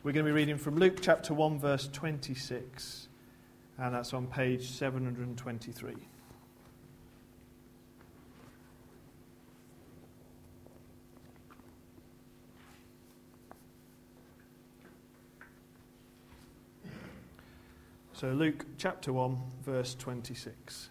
We're going to be reading from Luke chapter 1 verse 26, and that's on page 723. So Luke chapter 1 verse 26.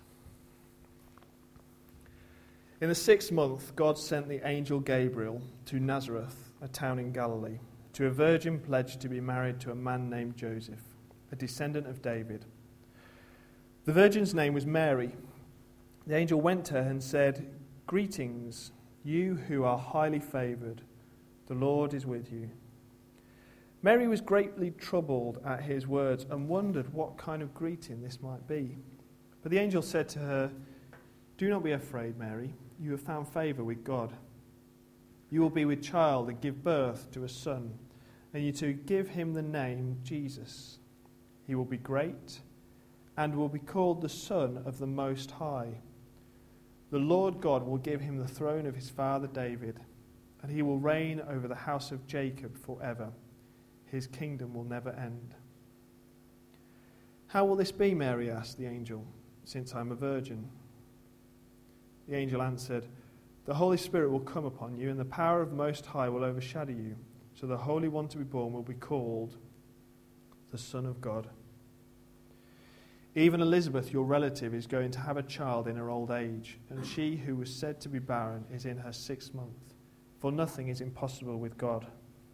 In the 6th month, God sent the angel Gabriel to Nazareth, a town in Galilee, to a virgin pledged to be married to a man named Joseph, a descendant of David. The virgin's name was Mary. The angel went to her and said, "Greetings, you who are highly favoured. The Lord is with you." Mary was greatly troubled at his words and wondered what kind of greeting this might be. But the angel said to her, "Do not be afraid, Mary. You have found favour with God. You will be with child and give birth to a son, and you to give him the name Jesus. He will be great and will be called the Son of the Most High. The Lord God will give him the throne of his father David, and he will reign over the house of Jacob forever. His kingdom will never end." "How will this be," Mary asked the angel, "since I am a virgin?" The angel answered, "The Holy Spirit will come upon you, and the power of the Most High will overshadow you. So the Holy One to be born will be called the Son of God. Even Elizabeth, your relative, is going to have a child in her old age, and she who was said to be barren is in her 6th month, for nothing is impossible with God."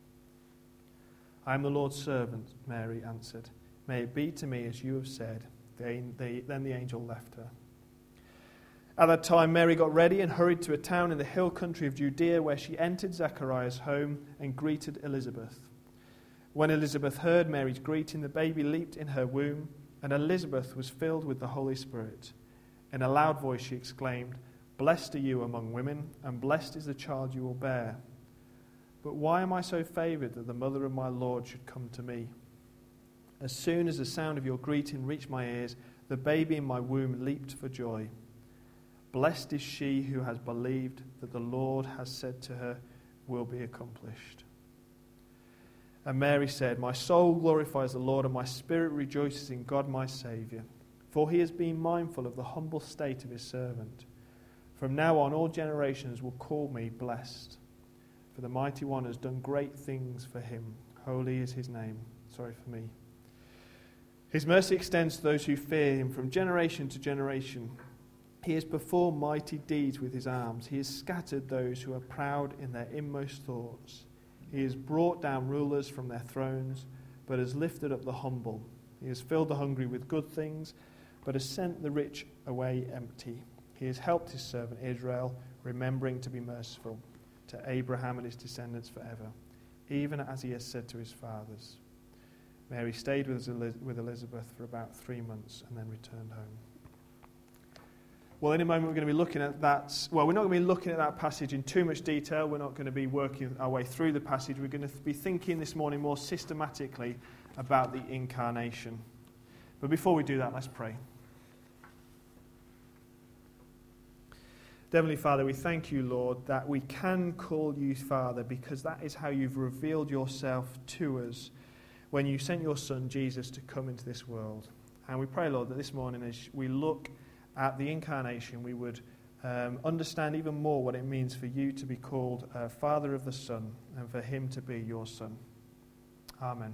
"I am the Lord's servant," Mary answered. "May it be to me as you have said." Then the angel left her. At that time, Mary got ready and hurried to a town in the hill country of Judea, where she entered Zechariah's home and greeted Elizabeth. When Elizabeth heard Mary's greeting, the baby leaped in her womb, and Elizabeth was filled with the Holy Spirit. In a loud voice she exclaimed, "Blessed are you among women, and blessed is the child you will bear. But why am I so favoured that the mother of my Lord should come to me? As soon as the sound of your greeting reached my ears, the baby in my womb leaped for joy. Blessed is she who has believed that the Lord has said to her will be accomplished." And Mary said, "My soul glorifies the Lord, and my spirit rejoices in God my Saviour, for he has been mindful of the humble state of his servant. From now on all generations will call me blessed, for the Mighty One has done great things for him. Holy is his name." For me. "His mercy extends to those who fear him from generation to generation. He has performed mighty deeds with his arms. He has scattered those who are proud in their inmost thoughts. He has brought down rulers from their thrones, but has lifted up the humble. He has filled the hungry with good things, but has sent the rich away empty. He has helped his servant Israel, remembering to be merciful to Abraham and his descendants forever, even as he has said to his fathers." Mary stayed with Elizabeth for about 3 months and then returned home. Well, in a moment we're going to be looking at that. Well, we're not going to be looking at that passage in too much detail. We're not going to be working our way through the passage. We're going to be thinking this morning more systematically about the incarnation. But before we do that, let's pray. Heavenly Father, we thank you, Lord, that we can call you Father, because that is how you've revealed yourself to us when you sent your Son, Jesus, to come into this world. And we pray, Lord, that this morning as we look at the incarnation, we would understand even more what it means for you to be called Father of the Son, and for him to be your Son. Amen.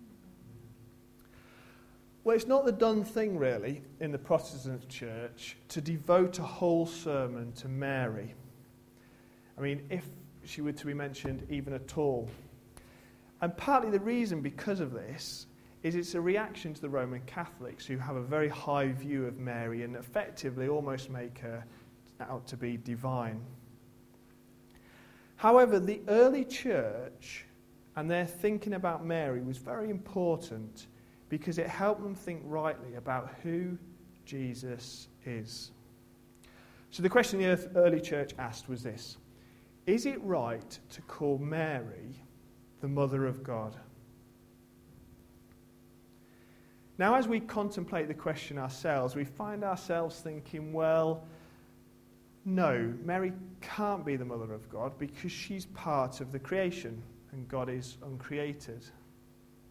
Well, it's not the done thing, really, in the Protestant church to devote a whole sermon to Mary. I mean, if she were to be mentioned even at all. And partly the reason because of this is it's a reaction to the Roman Catholics, who have a very high view of Mary and effectively almost make her out to be divine. However, the early church and their thinking about Mary was very important, because it helped them think rightly about who Jesus is. So the question the early church asked was this: is it right to call Mary the Mother of God? Now, as we contemplate the question ourselves, we find ourselves thinking, well, no, Mary can't be the Mother of God, because she's part of the creation and God is uncreated.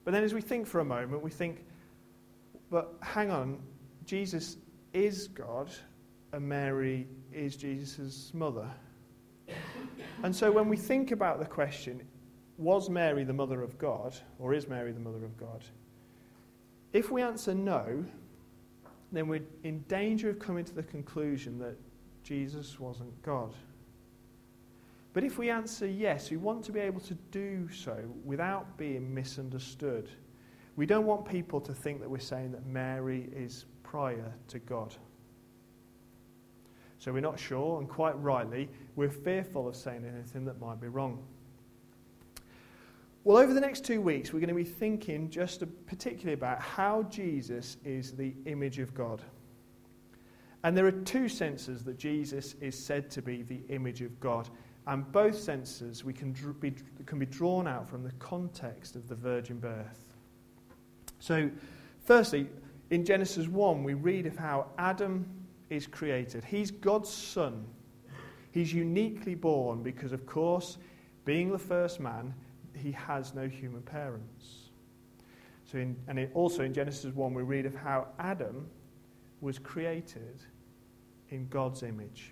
But then as we think for a moment, we think, but hang on, Jesus is God and Mary is Jesus' mother. And so when we think about the question, was Mary the mother of God, or is Mary the mother of God? If we answer no, then we're in danger of coming to the conclusion that Jesus wasn't God. But if we answer yes, we want to be able to do so without being misunderstood. We don't want people to think that we're saying that Mary is prior to God. So we're not sure, and quite rightly, we're fearful of saying anything that might be wrong. Well, over the next 2 weeks, we're going to be thinking just particularly about how Jesus is the image of God. And there are two senses that Jesus is said to be the image of God. And both senses can be drawn out from the context of the virgin birth. So, firstly, in Genesis 1, we read of how Adam is created. He's God's son. He's uniquely born because, of course, being the first man, he has no human parents. Also in Genesis 1, we read of how Adam was created in God's image.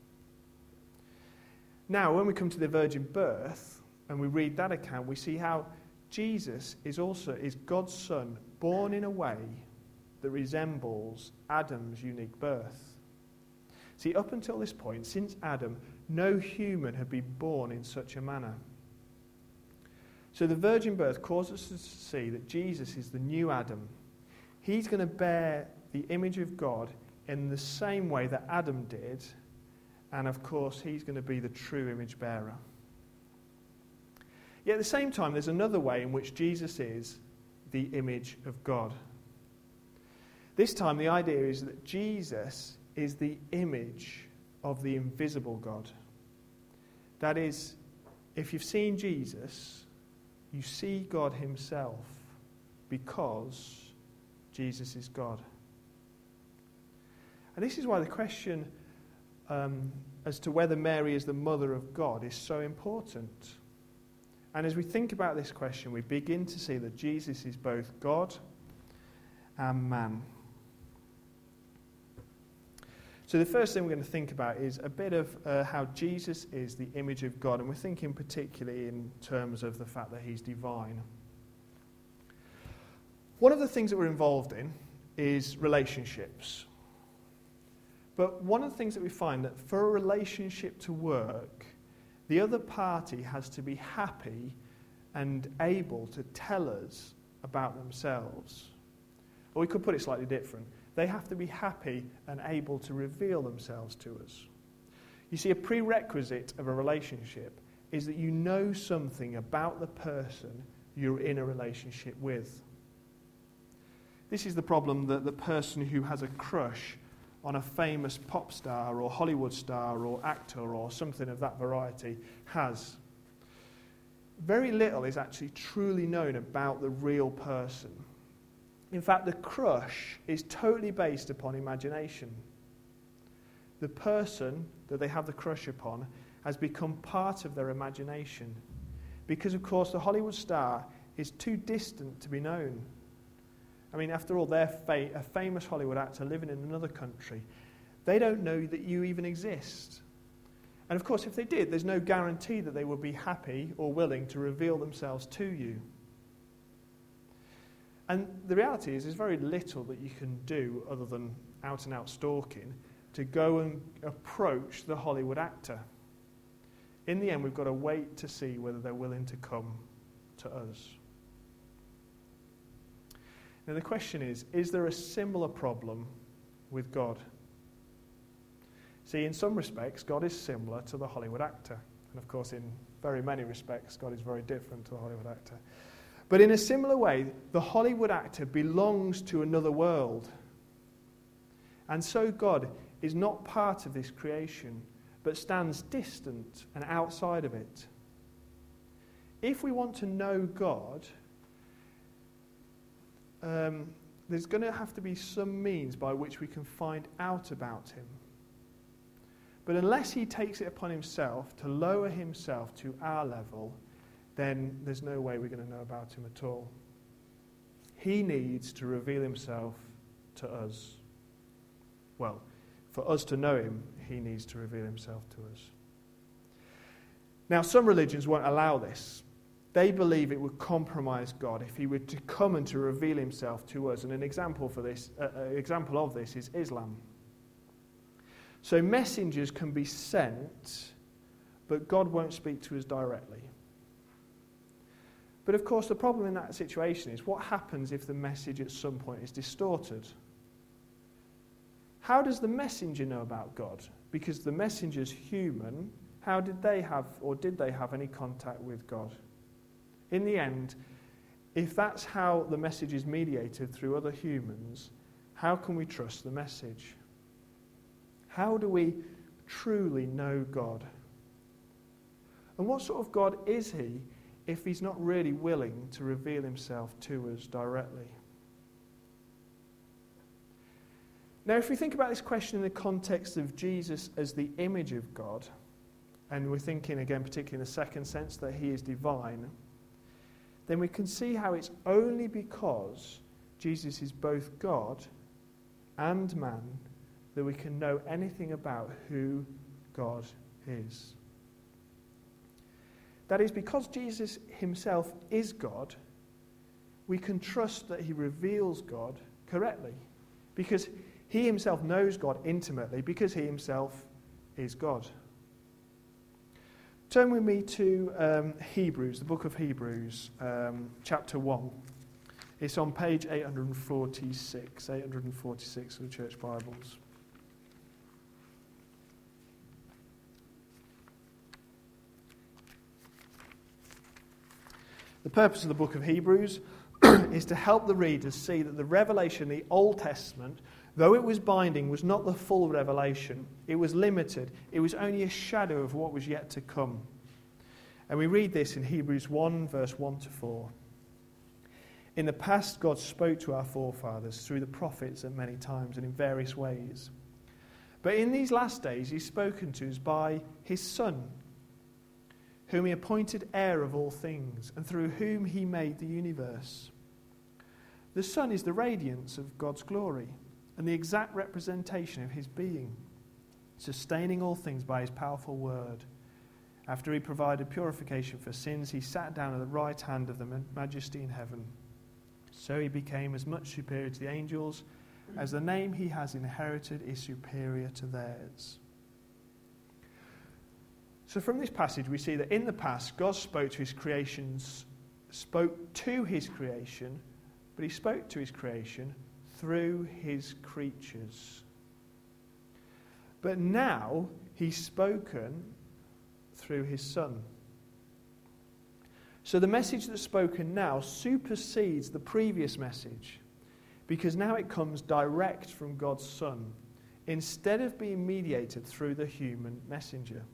Now, when we come to the virgin birth, and we read that account, we see how Jesus is God's son, born in a way that resembles Adam's unique birth. See, up until this point, since Adam, no human had been born in such a manner. So the virgin birth causes us to see that Jesus is the new Adam. He's going to bear the image of God in the same way that Adam did, and of course he's going to be the true image bearer. Yet at the same time, there's another way in which Jesus is the image of God. This time the idea is that Jesus is the image of the invisible God. That is, if you've seen Jesus, you see God himself because Jesus is God. And this is why the question as to whether Mary is the mother of God is so important. And as we think about this question, we begin to see that Jesus is both God and man. So the first thing we're going to think about is a bit of how Jesus is the image of God, and we're thinking particularly in terms of the fact that he's divine. One of the things that we're involved in is relationships. But one of the things that we find that for a relationship to work, the other party has to be happy and able to tell us about themselves. Or we could put it slightly different. They have to be happy and able to reveal themselves to us. You see, a prerequisite of a relationship is that you know something about the person you're in a relationship with. This is the problem that the person who has a crush on a famous pop star or Hollywood star or actor or something of that variety has. Very little is actually truly known about the real person. In fact, the crush is totally based upon imagination. The person that they have the crush upon has become part of their imagination. Because, of course, the Hollywood star is too distant to be known. I mean, after all, they're a famous Hollywood actor living in another country. They don't know that you even exist. And, of course, if they did, there's no guarantee that they would be happy or willing to reveal themselves to you. And the reality is there's very little that you can do other than out-and-out stalking to go and approach the Hollywood actor. In the end, we've got to wait to see whether they're willing to come to us. Now the question is there a similar problem with God? See, in some respects, God is similar to the Hollywood actor. And of course, in very many respects, God is very different to the Hollywood actor. But in a similar way, the Hollywood actor belongs to another world. And so God is not part of this creation, but stands distant and outside of it. If we want to know God, there's going to have to be some means by which we can find out about him. But unless he takes it upon himself to lower himself to our level, then there's no way we're going to know about him at all. he needs to reveal himself to us. Well, for us to know him, he needs to reveal himself to us. Now, some religions won't allow this. They believe it would compromise God if he were to come and to reveal himself to us. And an example of this is Islam. So messengers can be sent, but God won't speak to us directly. But of course, the problem in that situation is what happens if the message at some point is distorted? How does the messenger know about God? Because the messenger's human. How did they have any contact with God? In the end, if that's how the message is mediated through other humans, how can we trust the message? How do we truly know God? And what sort of God is he if he's not really willing to reveal himself to us directly? Now, if we think about this question in the context of Jesus as the image of God, and we're thinking again, particularly in the second sense, that he is divine, then we can see how it's only because Jesus is both God and man that we can know anything about who God is. That is, because Jesus himself is God, we can trust that he reveals God correctly, because he himself knows God intimately, because he himself is God. Turn with me to Hebrews, the book of Hebrews, chapter 1. It's on page 846 of the Church Bibles. The purpose of the book of Hebrews is to help the readers see that the revelation in the Old Testament, though it was binding, was not the full revelation. It was limited. It was only a shadow of what was yet to come. And we read this in Hebrews 1, verse 1 to 4. In the past, God spoke to our forefathers through the prophets at many times and in various ways. But in these last days, he's spoken to us by his Son, whom he appointed heir of all things, and through whom he made the universe. The Son is the radiance of God's glory and the exact representation of his being, sustaining all things by his powerful word. After he provided purification for sins, he sat down at the right hand of the majesty in heaven. So he became as much superior to the angels as the name he has inherited is superior to theirs. So from this passage we see that in the past God spoke to his creation, but he spoke to his creation through his creatures. But now he's spoken through his Son. So the message that's spoken now supersedes the previous message, because now it comes direct from God's Son, instead of being mediated through the human messenger.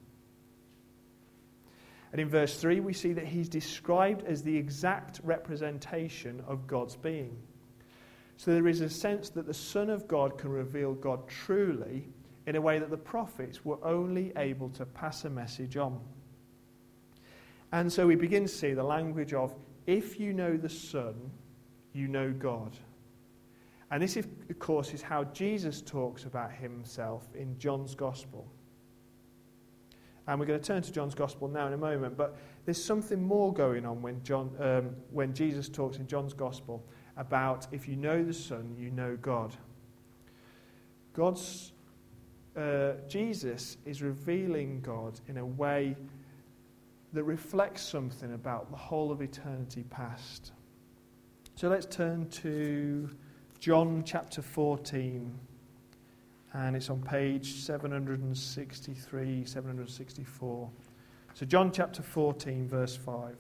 And in verse 3 we see that he's described as the exact representation of God's being. So there is a sense that the Son of God can reveal God truly in a way that the prophets were only able to pass a message on. And so we begin to see the language of, if you know the Son, you know God. And this, of course, is how Jesus talks about himself in John's Gospel. And we're going to turn to John's Gospel now in a moment, but there's something more going on when Jesus talks in John's Gospel about, if you know the Son, you know God. Jesus is revealing God in a way that reflects something about the whole of eternity past. So let's turn to John chapter 14, and it's on page 763, 764. So John chapter 14, verse 5.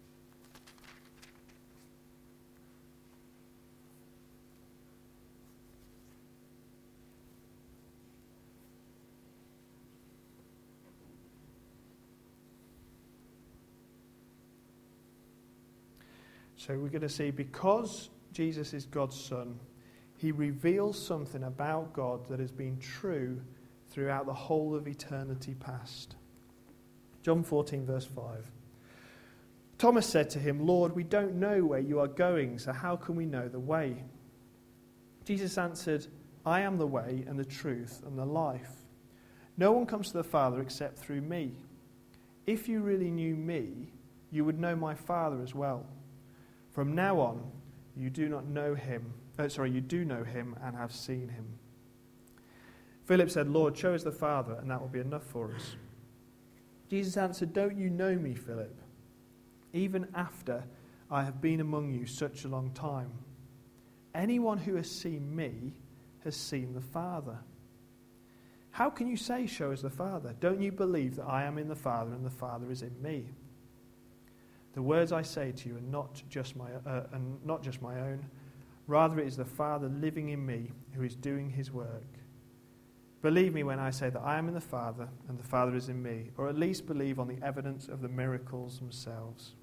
So we're going to see, because Jesus is God's Son, he reveals something about God that has been true throughout the whole of eternity past. John 14, verse 5. Thomas said to him, Lord, we don't know where you are going, so how can we know the way? Jesus answered, I am the way and the truth and the life. No one comes to the Father except through me. If you really knew me, you would know my Father as well. From now on, you do know him and have seen him. Philip said, Lord, show us the Father, and that will be enough for us. Jesus answered, don't you know me, Philip? Even after I have been among you such a long time. Anyone who has seen me has seen the Father. How can you say, show us the Father? Don't you believe that I am in the Father and the Father is in me? The words I say to you are not just my own. Rather, it is the Father living in me who is doing his work. Believe me when I say that I am in the Father and the Father is in me, or at least believe on the evidence of the miracles themselves.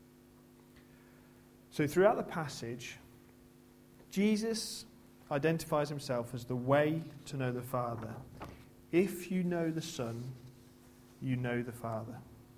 So throughout the passage, Jesus identifies himself as the way to know the Father. If you know the Son, you know the Father.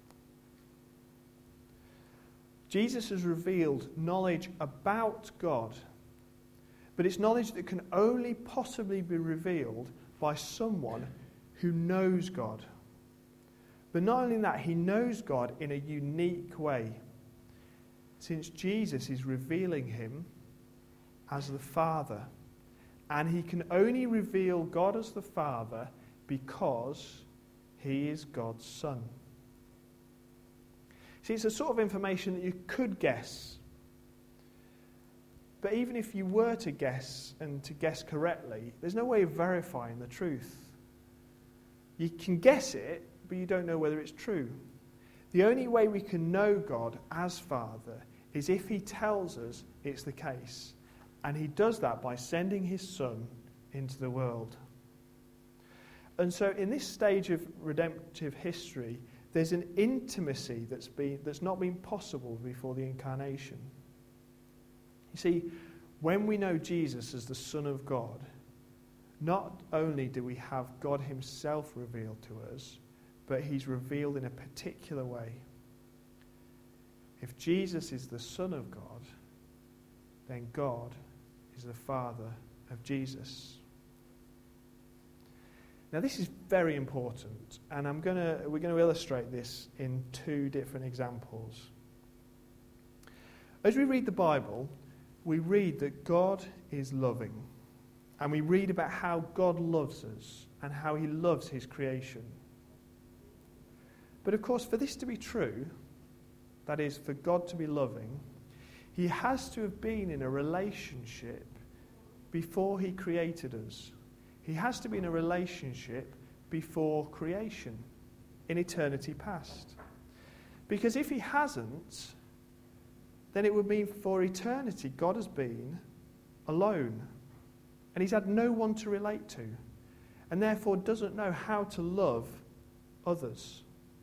Jesus has revealed knowledge about God, but it's knowledge that can only possibly be revealed by someone who knows God. But not only that, he knows God in a unique way, since Jesus is revealing him as the Father. And he can only reveal God as the Father because he is God's Son. See, it's the sort of information that you could guess. But even if you were to guess, and to guess correctly, there's no way of verifying the truth. You can guess it, but you don't know whether it's true. The only way we can know God as Father is if he tells us it's the case. And he does that by sending his Son into the world. And so in this stage of redemptive history, there's an intimacy that's not been possible before the incarnation. You see, when we know Jesus as the Son of God, not only do we have God himself revealed to us, but he's revealed in a particular way. If Jesus is the Son of God, then God is the Father of Jesus. Now this is very important, and we're going to illustrate this in two different examples. As we read the Bible, we read that God is loving, and we read about how God loves us and how he loves his creation. But of course, for this to be true, that is, for God to be loving, he has to have been in a relationship before he created us. He has to be in a relationship before creation, in eternity past. Because if he hasn't, then it would mean for eternity God has been alone. And he's had no one to relate to. And therefore doesn't know how to love others.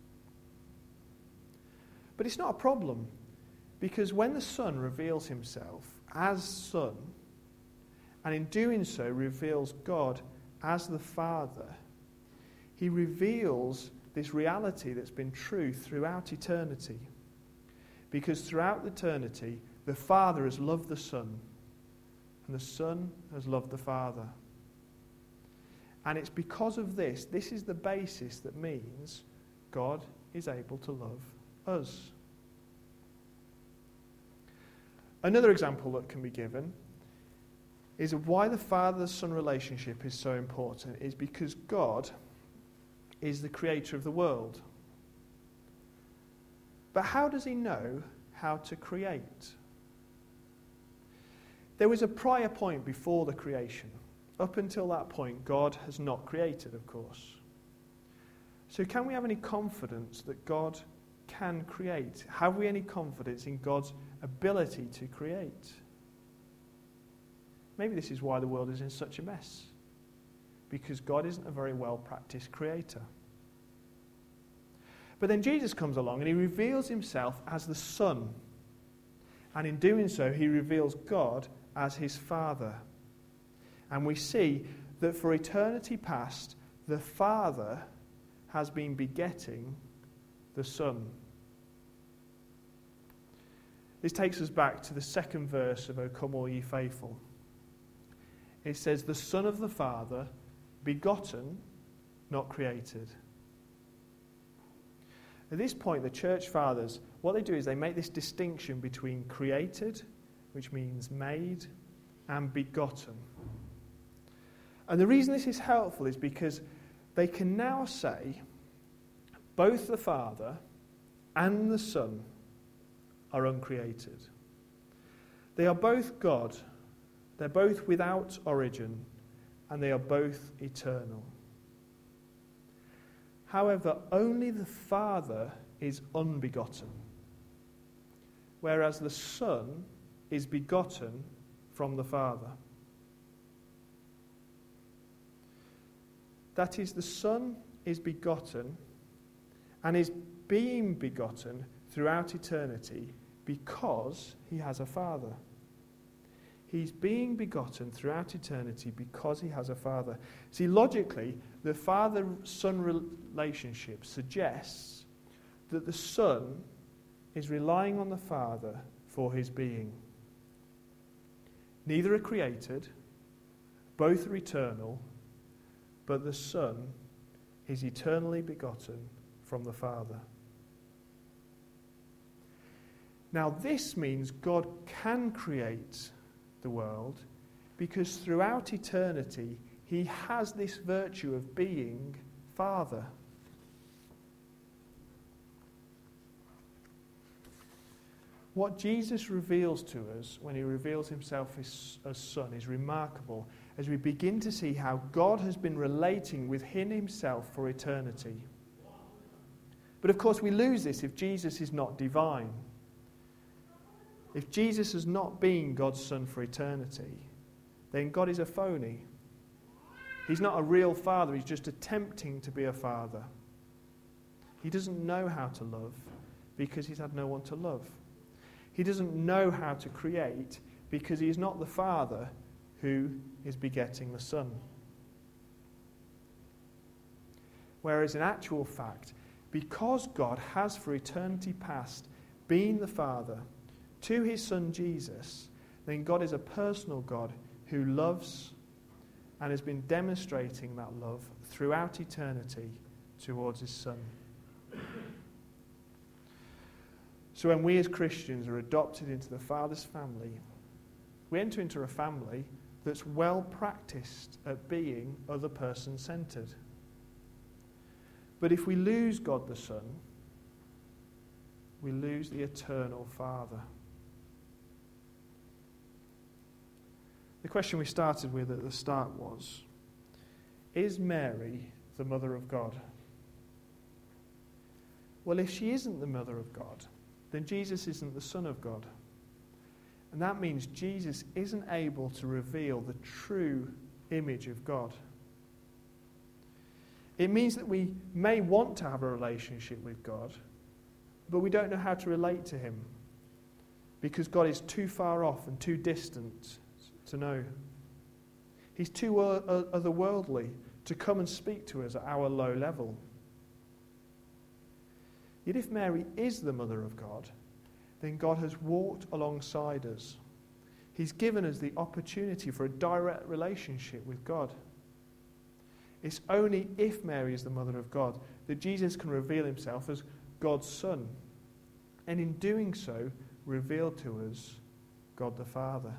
But it's not a problem, because when the Son reveals himself as Son, and in doing so reveals God as the Father, he reveals this reality that's been true throughout eternity. Because throughout eternity, the Father has loved the Son, and the Son has loved the Father. And it's because of this is the basis that means God is able to love us. Another example that can be given is of why the Father-Son relationship is so important is because God is the creator of the world. But how does he know how to create? There was a prior point before the creation. Up until that point, God has not created, of course. So can we have any confidence that God can create? Have we any confidence in God's ability to create? Maybe this is why the world is in such a mess. Because God isn't a very well-practiced creator. But then Jesus comes along and he reveals himself as the Son. And in doing so, he reveals God as his Father. And we see that for eternity past, the Father has been begetting the Son. This takes us back to the second verse of O Come All Ye Faithful. It says, the Son of the Father, begotten, not created. At this point, the church fathers, what they do is they make this distinction between created, which means made, and begotten. And the reason this is helpful is because they can now say both the Father and the Son are uncreated. They are both God, they're both without origin, and they are both eternal. However, only the Father is unbegotten, whereas the Son is begotten from the Father. That is, the Son is begotten and is being begotten throughout eternity because he has a Father. He's being begotten throughout eternity because he has a Father. See, logically, the Father-Son relationship suggests that the Son is relying on the Father for his being. Neither are created, both are eternal, but the Son is eternally begotten from the Father. Now, this means God can create the world because throughout eternity he has this virtue of being Father. What Jesus reveals to us when he reveals himself as Son is remarkable as we begin to see how God has been relating within himself for eternity. But of course we lose this if Jesus is not divine. If Jesus has not been God's Son for eternity, then God is a phony. He's not a real father, he's just attempting to be a father. He doesn't know how to love because he's had no one to love. He doesn't know how to create because he is not the Father who is begetting the Son. Whereas in actual fact, because God has for eternity past been the Father to his Son Jesus, then God is a personal God who loves and has been demonstrating that love throughout eternity towards his Son. So when we as Christians are adopted into the Father's family, we enter into a family that's well practiced at being other person centered. But if we lose God the Son, we lose the eternal Father. The question we started with at the start was, is Mary the mother of God? Well, if she isn't the mother of God, then Jesus isn't the Son of God. And that means Jesus isn't able to reveal the true image of God. It means that we may want to have a relationship with God, but we don't know how to relate to him because God is too far off and too distant to know. He's too otherworldly to come and speak to us at our low level. Yet if Mary is the mother of God, then God has walked alongside us. He's given us the opportunity for a direct relationship with God. It's only if Mary is the mother of God that Jesus can reveal himself as God's Son, and in doing so, reveal to us God the Father.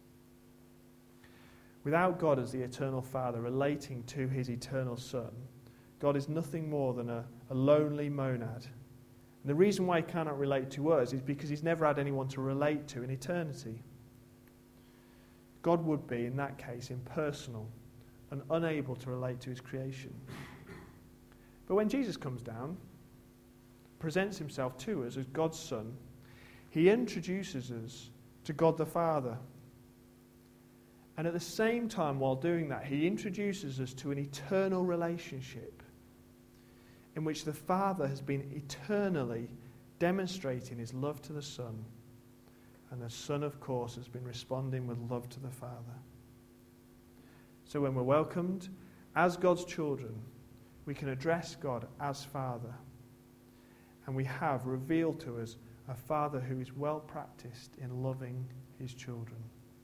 Without God as the eternal Father relating to his eternal Son, God is nothing more than a lonely monad. And the reason why he cannot relate to us is because he's never had anyone to relate to in eternity. God would be, in that case, impersonal and unable to relate to his creation. But when Jesus comes down, presents himself to us as God's Son, he introduces us to God the Father. And at the same time, while doing that, he introduces us to an eternal relationship in which the Father has been eternally demonstrating his love to the Son, and the Son, of course, has been responding with love to the Father. So when we're welcomed as God's children, we can address God as Father, and we have revealed to us a Father who is well practiced in loving his children.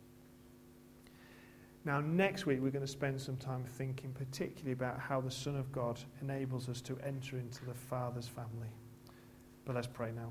Now, next week we're going to spend some time thinking particularly about how the Son of God enables us to enter into the Father's family. But let's pray now.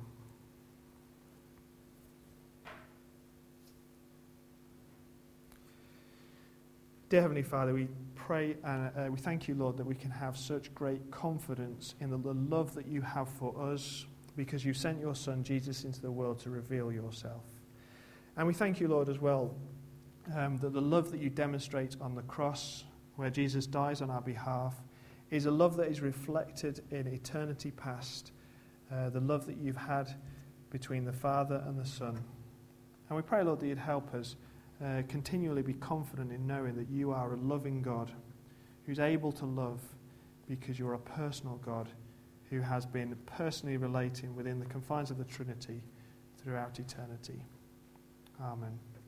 Dear Heavenly Father, we pray and we thank you, Lord, that we can have such great confidence in the love that you have for us because you sent your Son, Jesus, into the world to reveal yourself. And we thank you, Lord, as well, that the love that you demonstrate on the cross, where Jesus dies on our behalf, is a love that is reflected in eternity past, the love that you've had between the Father and the Son. And we pray, Lord, that you'd help us continually be confident in knowing that you are a loving God who's able to love because you're a personal God who has been personally relating within the confines of the Trinity throughout eternity. Amen.